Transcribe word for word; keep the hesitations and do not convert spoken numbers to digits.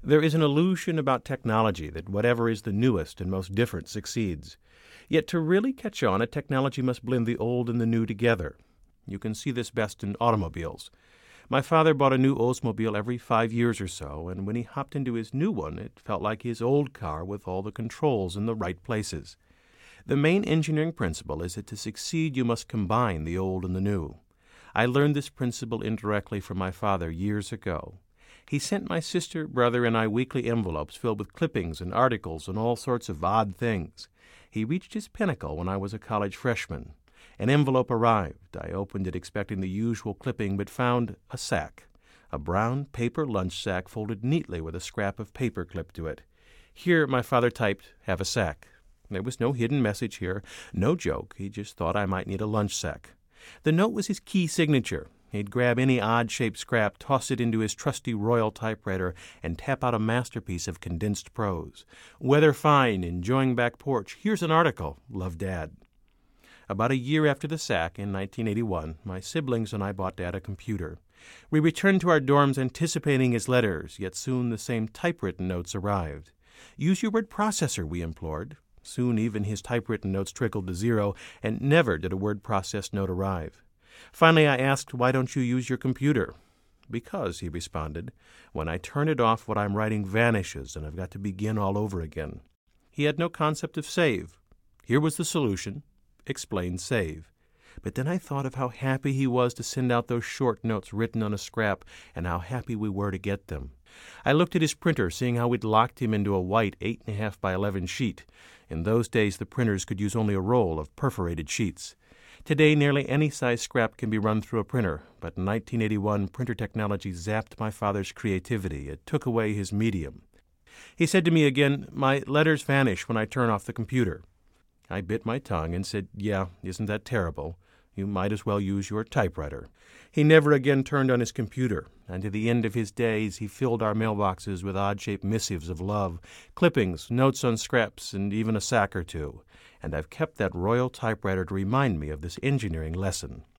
There is an illusion about technology that whatever is the newest and most different succeeds. Yet to really catch on, a technology must blend the old and the new together. You can see this best in automobiles. My father bought a new Oldsmobile every five years or so, and when he hopped into his new one, it felt like his old car with all the controls in the right places. The main engineering principle is that to succeed you must combine the old and the new. I learned this principle indirectly from my father years ago. He sent my sister, brother, and I weekly envelopes filled with clippings and articles and all sorts of odd things. He reached his pinnacle when I was a college freshman. An envelope arrived. I opened it expecting the usual clipping, but found a sack, a brown paper lunch sack folded neatly with a scrap of paper clipped to it. Here my father typed, "Have a sack." There was no hidden message here, no joke. He just thought I might need a lunch sack. The note was his key signature. He'd grab any odd-shaped scrap, toss it into his trusty Royal typewriter, and tap out a masterpiece of condensed prose. "Weather fine, enjoying back porch. Here's an article. Love, Dad." About a year after the sack, in nineteen eighty-one, my siblings and I bought Dad a computer. We returned to our dorms anticipating his letters, yet soon the same typewritten notes arrived. "Use your word processor," we implored. Soon even his typewritten notes trickled to zero, and never did a word processed note arrive. Finally I asked, "Why don't you use your computer?" "Because," he responded, "when I turn it off, what I'm writing vanishes, and I've got to begin all over again." He had no concept of save. Here was the solution. Explain save. But then I thought of how happy he was to send out those short notes written on a scrap, and how happy we were to get them. I looked at his printer, seeing how we'd locked him into a white eight and a half by eleven sheet. In those days the printers could use only a roll of perforated sheets. Today nearly any size scrap can be run through a printer, but in nineteen eighty-one printer technology zapped my father's creativity. It took away his medium. He said to me again, "My letters vanish when I turn off the computer." I bit my tongue and said, "Yeah, isn't that terrible? You might as well use your typewriter." He never again turned on his computer, and to the end of his days he filled our mailboxes with odd-shaped missives of love, clippings, notes on scraps, and even a sack or two. And I've kept that Royal typewriter to remind me of this engineering lesson.